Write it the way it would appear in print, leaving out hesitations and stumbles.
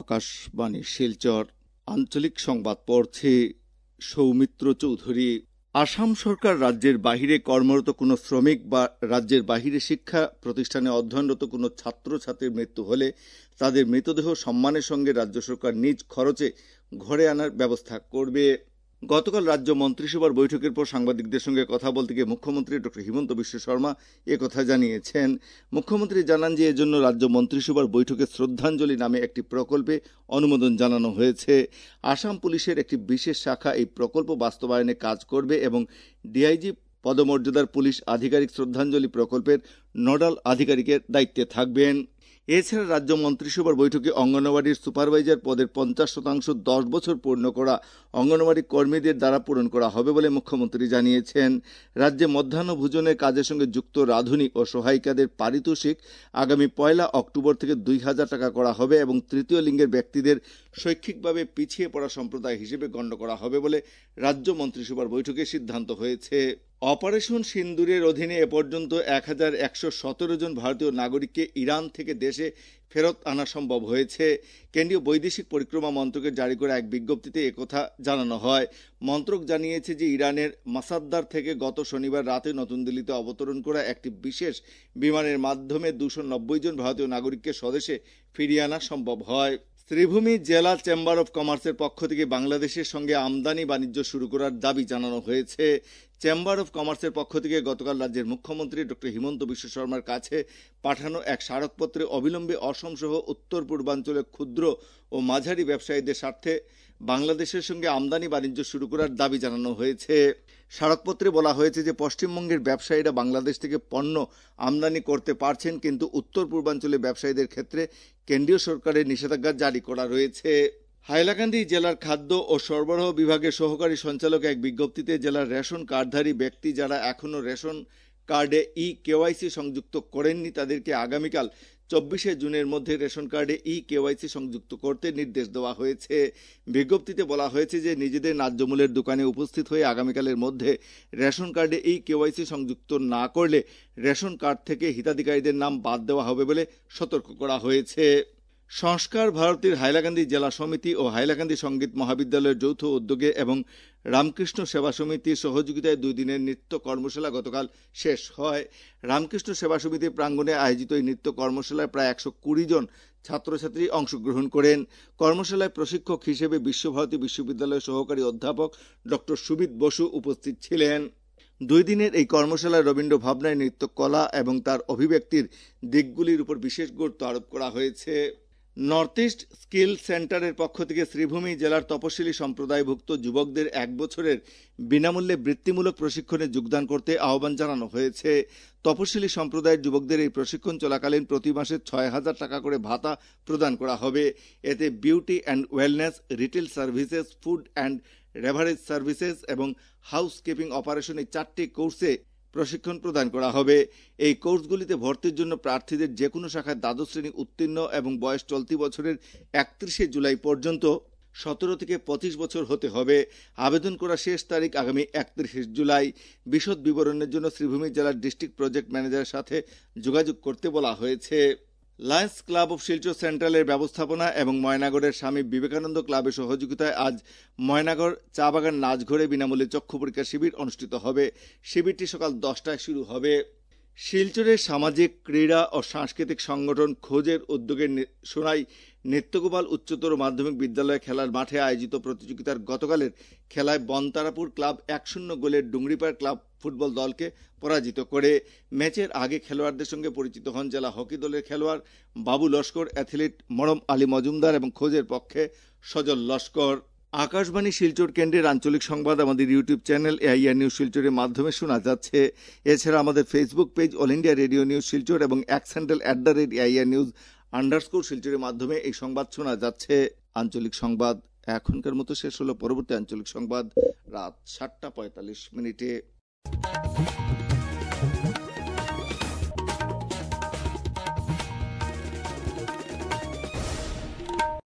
আকাশবাণী শিলচর আঞ্চলিক সংবাদ পড়ছে সৌমিত্র চৌধুরী। আসাম সরকার রাজ্যের বাহিরে কর্মরত কোনো শ্রমিক বা রাজ্যের বাহিরে শিক্ষা প্রতিষ্ঠানে অধ্যয়নরত কোনো ছাত্রছাত্রীর মৃত্যু হলে তাদের মৃতদেহ সম্মানের সঙ্গে রাজ্য সরকার নিজ খরচে ঘরে আনার ব্যবস্থা করবে। গতকাল রাজ্য মন্ত্রিসভার বৈঠকের পর সাংবাদিকদের সঙ্গে কথা বলতে গিয়ে মুখ্যমন্ত্রী ডক্টর হিমন্ত বিশ্ব শর্মা একথা জানিয়েছেন। মুখ্যমন্ত্রী জানান যে এজন্য রাজ্য মন্ত্রিসভার বৈঠকে শ্রদ্ধাঞ্জলি নামে একটি প্রকল্পে অনুমোদন জানানো হয়েছে। আসাম পুলিশের একটি বিশেষ শাখা এই প্রকল্প বাস্তবায়নে কাজ করবে এবং ডিআইজি পদমর্যাদার পুলিশ আধিকারিক শ্রদ্ধাঞ্জলি প্রকল্পের নোডাল আধিকারিকের দায়িত্বে থাকবেন। এছাড়া রাজ্য মন্ত্রিসভার বৈঠকে অঙ্গনওয়াড়ির সুপারভাইজার পদের 50% 10 বছর পূর্ণ করা অঙ্গনওয়াড়ি কর্মীদের দ্বারা পূরণ করা হবে বলে মুখ্যমন্ত্রী জানিয়েছেন। রাজ্যে মধ্যাহ্ন ভোজনের কাজের সঙ্গে যুক্ত রাঁধুনি ও সহায়িকাদের পারিতোষিক আগামী 1 অক্টোবর থেকে 2000 টাকা করা হবে এবং তৃতীয় লিঙ্গের ব্যক্তিদের শৈক্ষিকভাবে পিছিয়ে পড়া সম্প্রদায় হিসেবে গণ্য করা হবে বলে রাজ্য মন্ত্রিসভার বৈঠকে সিদ্ধান্ত হয়েছে। অপারেশন সিন্দুরের অধীনে এ পর্যন্ত 1117 জন ভারতীয় নাগরিককে ইরান থেকে দেশে ফেরত আনা সম্ভব হয়েছে। কেন্দ্রীয় বৈদেশিক পরিক্রমা মন্ত্রকের জারি করা এক বিজ্ঞপ্তিতে একথা জানানো হয়। মন্ত্রক জানিয়েছে যে ইরানের মাসাদ্দার থেকে গত শনিবার রাতে নতুন দিল্লিতে অবতরণ করা একটি বিশেষ বিমানের মাধ্যমে 290 জন ভারতীয় নাগরিককে স্বদেশে ফিরিয়ে আনা সম্ভব হয়। শ্রীভূমি জেলা চেম্বার অব কমার্সের পক্ষ থেকে বাংলাদেশের সঙ্গে আমদানি বাণিজ্য শুরু করার দাবি জানানো হয়েছে। চেম্বার অব কমার্সের পক্ষ থেকে গতকাল রাজ্যের মুখ্যমন্ত্রী ডক্টর হিমন্ত বিশ্ব শর্মার কাছে পাঠানো এক স্মারকপত্রে অবিলম্বে অসম সহ উত্তর পূর্বাঞ্চলের ক্ষুদ্র ও মাঝারি ব্যবসায়ীদের স্বার্থে বাংলাদেশের সঙ্গে আমদানি বাণিজ্য শুরু করার দাবি জানানো হয়েছে। স্মারকপত্রে বলা হয়েছে যে পশ্চিমবঙ্গের ব্যবসায়ীরা বাংলাদেশ থেকে পণ্য আমদানি করতে পারছেন, কিন্তু উত্তর পূর্বাঞ্চলের ব্যবসায়ীদের ক্ষেত্রে কেন্দ্রীয় সরকারের নিষেধাজ্ঞা জারি করা রয়েছে। হাইলাকান্দি জেলার খাদ্য ও সরবরাহ বিভাগের সহকারী সঞ্চালক এক বিজ্ঞপ্তিতে জেলার রেশন কার্ডধারী ব্যক্তি যারা এখনও রেশন কার্ডে কেওয়াইসি সংযুক্ত করেননি তাদেরকে আগামীকাল 24 জুনের মধ্যে রেশন কার্ডে কেওয়াইসি সংযুক্ত করতে নির্দেশ দেওয়া হয়েছে। বিজ্ঞপ্তিতে বলা হয়েছে যে নিজেদের ন্যায্য মূল্যের দোকানে উপস্থিত হয়ে আগামীকালের মধ্যে রেশন কার্ডে কেওয়াইসি সংযুক্ত না করলে রেশন কার্ড থেকে হিতাধিকারীদের নাম বাদ দেওয়া হবে বলে সতর্ক করা হয়েছে। সংস্কার ভারতীর হাইলাকান্দি জেলা সমিতি ও হাইলাকান্দি সঙ্গীত মহাবিদ্যালয়ের যৌথ উদ্যোগে এবং রামকৃষ্ণ সেবা সমিতির সহযোগিতায় 2 দিনের নৃত্য কর্মশালা গতকাল শেষ হয়। রামকৃষ্ণ সেবা সমিতির প্রাঙ্গণে আয়োজিত এই নৃত্য কর্মশালায় প্রায় 120 জন ছাত্রছাত্রী অংশগ্রহণ করেন। কর্মশালায় প্রশিক্ষক হিসেবে বিশ্বভারতী বিশ্ববিদ্যালয়ের সহকারী অধ্যাপক ডক্টর সুবিত বসু উপস্থিত ছিলেন। 2 দিনের এই কর্মশালায় রবীন্দ্র ভাবনায় নৃত্য কলা এবং তার অভিব্যক্তির দিকগুলির উপর বিশেষ গুরুত্ব আরোপ করা হয়েছে। নর্থ ইস্ট স্কিল সেন্টারের পক্ষ থেকে শ্রীভূমি জেলার তপশিলি সম্প্রদায়ভুক্ত যুবকদের 1 বছরের বিনামূল্যে বৃত্তিমূলক প্রশিক্ষণে যোগদান করতে আহ্বান জানানো হয়েছে। তপশিলি সম্প্রদায়ের যুবকদের এই প্রশিক্ষণ চলাকালীন প্রতি মাসে 6000 টাকা করে ভাতা প্রদান করা হবে। এতে beauty and wellness, retail services, food and beverage services এবং হাউসকিপিং অপারেশন এই 4টি কোর্সে প্রশিক্ষণ প্রদান করা হবে। এই কোর্সগুলিতে ভর্তির জন্য প্রার্থীদের যে কোনো শাখায় দ্বাদশ শ্রেণী উত্তীর্ণ এবং বয়স চলতি বছরের 31 জুলাই পর্যন্ত 17 থেকে 25 বছর হতে হবে। আবেদন করার শেষ তারিখ আগামী 31 জুলাই। বিশদ বিবরণের জন্য শ্রীভূমি জেলার ডিস্ট্রিক্ট প্রজেক্ট ম্যানেজারের সাথে যোগাযোগ করতে বলা হয়েছে। লায়ন্স ক্লাব অফ শিলচর সেন্ট্রালের ব্যবস্থাপনা এবং ময়নাগড়ের স্বামী বিবেকানন্দ ক্লাবের সহযোগিতায় আজ ময়নাগড় চা বাগান নাচঘরে বিনামূল্যে চক্ষু পরীক্ষা শিবির অনুষ্ঠিত হবে। শিবিরটি সকাল 10টায় শুরু হবে। শিলচরের সামাজিক, ক্রীড়া ও সাংস্কৃতিক সংগঠন খোঁজের উদ্যোগে সোনাই নিত্যগোপাল উচ্চতর মাধ্যমিক বিদ্যালয় খেলার মাঠে আয়োজিত প্রতিযোগিতার গতকালের খেলায় বনতারাপুর ক্লাব 1-0 গোলের ডুংরিপাড় ক্লাব ফুটবল দলকে পরাজিত করে। ম্যাচের আগে খেলোয়াড়দের সঙ্গে পরিচিত হন জেলা হকি দলের খেলোয়াড় বাবু লস্কর, অ্যাথলিট মরম আলী মজুমদার এবং খোঁজের পক্ষে সজল লস্কর। আকাশবাণী শিলচর কেন্দ্রের আঞ্চলিক সংবাদ আমাদের ইউটিউব চ্যানেল এআইআর নিউজ শিলচরের মাধ্যমে শোনা যাচ্ছে। এছাড়া আমাদের Facebook page all India radio news Silchar এবং এক্স হ্যান্ডেল @AIR_News শিলচরের মাধ্যমে এই সংবাদ শোনা যাচ্ছে। আঞ্চলিক সংবাদ এখনকার মতো শেষ হলো। পরবর্তী আঞ্চলিক সংবাদ রাত 7:45 মিনিটে।